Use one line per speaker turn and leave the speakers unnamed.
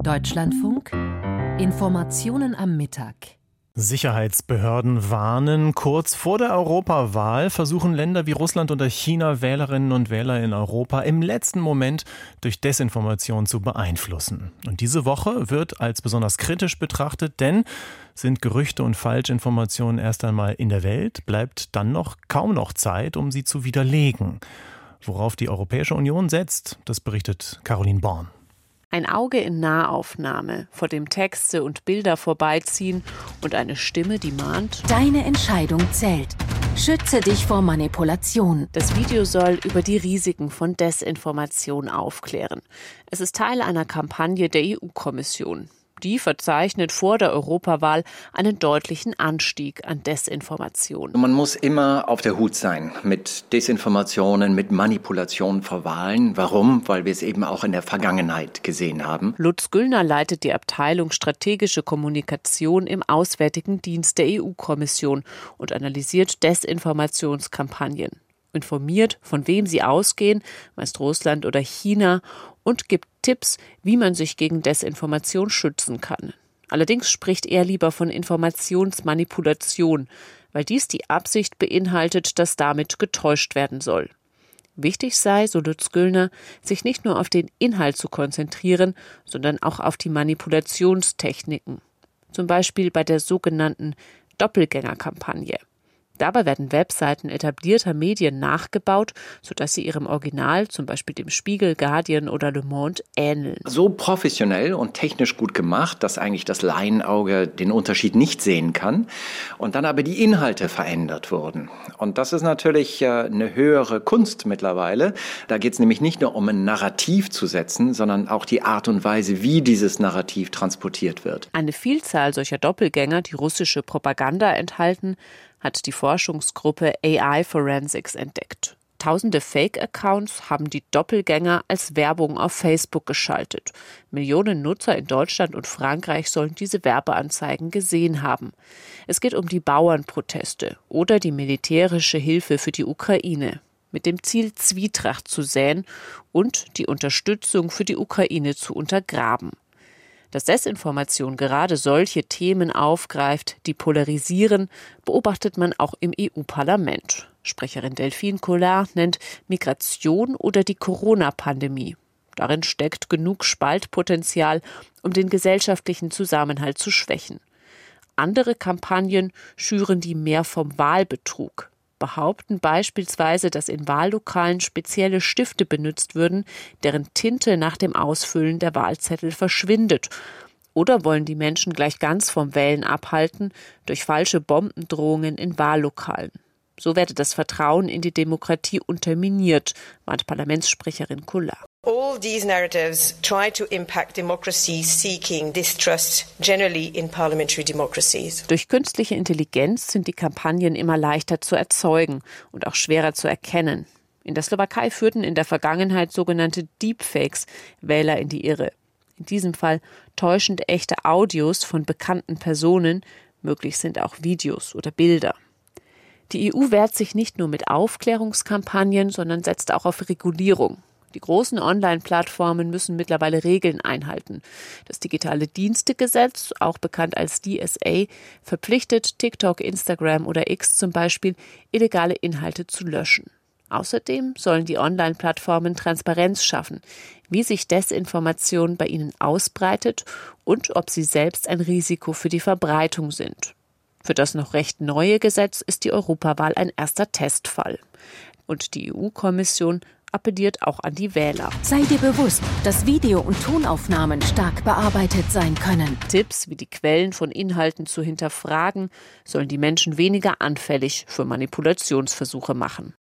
Deutschlandfunk. Informationen am Mittag.
Sicherheitsbehörden warnen, kurz vor der Europawahl versuchen Länder wie Russland oder China Wählerinnen und Wähler in Europa im letzten Moment durch Desinformation zu beeinflussen. Und diese Woche wird als besonders kritisch betrachtet, denn sind Gerüchte und Falschinformationen erst einmal in der Welt, bleibt dann kaum noch Zeit, um sie zu widerlegen. Worauf die Europäische Union setzt, das berichtet Caroline Born.
Ein Auge in Nahaufnahme, vor dem Texte und Bilder vorbeiziehen und eine Stimme, die mahnt:
Deine Entscheidung zählt. Schütze dich vor Manipulation.
Das Video soll über die Risiken von Desinformation aufklären. Es ist Teil einer Kampagne der EU-Kommission. Die verzeichnet vor der Europawahl einen deutlichen Anstieg an Desinformation.
Man muss immer auf der Hut sein mit Desinformationen, mit Manipulationen vor Wahlen. Warum? Weil wir es eben auch in der Vergangenheit gesehen haben.
Lutz Güllner leitet die Abteilung Strategische Kommunikation im Auswärtigen Dienst der EU-Kommission und analysiert Desinformationskampagnen. Informiert, von wem sie ausgehen, meist Russland oder China, und gibt Tipps, wie man sich gegen Desinformation schützen kann. Allerdings spricht er lieber von Informationsmanipulation, weil dies die Absicht beinhaltet, dass damit getäuscht werden soll. Wichtig sei, so Lutz Güllner, sich nicht nur auf den Inhalt zu konzentrieren, sondern auch auf die Manipulationstechniken. Zum Beispiel bei der sogenannten Doppelgängerkampagne. Dabei werden Webseiten etablierter Medien nachgebaut, sodass sie ihrem Original, zum Beispiel dem Spiegel, Guardian oder Le Monde, ähneln.
So professionell und technisch gut gemacht, dass eigentlich das Laienauge den Unterschied nicht sehen kann. Und dann aber die Inhalte verändert wurden. Und das ist natürlich eine höhere Kunst mittlerweile. Da geht es nämlich nicht nur um ein Narrativ zu setzen, sondern auch die Art und Weise, wie dieses Narrativ transportiert wird.
Eine Vielzahl solcher Doppelgänger, die russische Propaganda enthalten, hat die Forschungsgruppe AI Forensics entdeckt. Tausende Fake-Accounts haben die Doppelgänger als Werbung auf Facebook geschaltet. Millionen Nutzer in Deutschland und Frankreich sollen diese Werbeanzeigen gesehen haben. Es geht um die Bauernproteste oder die militärische Hilfe für die Ukraine, mit dem Ziel, Zwietracht zu säen und die Unterstützung für die Ukraine zu untergraben. Dass Desinformation gerade solche Themen aufgreift, die polarisieren, beobachtet man auch im EU-Parlament. Sprecherin Delphine Collard nennt Migration oder die Corona-Pandemie. Darin steckt genug Spaltpotenzial, um den gesellschaftlichen Zusammenhalt zu schwächen. Andere Kampagnen schüren die mehr vom Wahlbetrug. Behaupten beispielsweise, dass in Wahllokalen spezielle Stifte benutzt würden, deren Tinte nach dem Ausfüllen der Wahlzettel verschwindet. Oder wollen die Menschen gleich ganz vom Wählen abhalten durch falsche Bombendrohungen in Wahllokalen. So werde das Vertrauen in die Demokratie unterminiert, warnt Parlamentssprecherin Collard.
All these narratives try to impact democracy, seeking distrust generally in parliamentary democracies.
Durch künstliche Intelligenz sind die Kampagnen immer leichter zu erzeugen und auch schwerer zu erkennen. In der Slowakei führten in der Vergangenheit sogenannte Deepfakes Wähler in die Irre. In diesem Fall täuschend echte Audios von bekannten Personen, möglich sind auch Videos oder Bilder. Die EU wehrt sich nicht nur mit Aufklärungskampagnen, sondern setzt auch auf Regulierung. Die großen Online-Plattformen müssen mittlerweile Regeln einhalten. Das Digitale Dienstegesetz, auch bekannt als DSA, verpflichtet TikTok, Instagram oder X zum Beispiel, illegale Inhalte zu löschen. Außerdem sollen die Online-Plattformen Transparenz schaffen, wie sich Desinformation bei ihnen ausbreitet und ob sie selbst ein Risiko für die Verbreitung sind. Für das noch recht neue Gesetz ist die Europawahl ein erster Testfall. Und die EU-Kommission appelliert auch an die Wähler.
Sei dir bewusst, dass Video- und Tonaufnahmen stark bearbeitet sein können.
Tipps, wie die Quellen von Inhalten zu hinterfragen, sollen die Menschen weniger anfällig für Manipulationsversuche machen.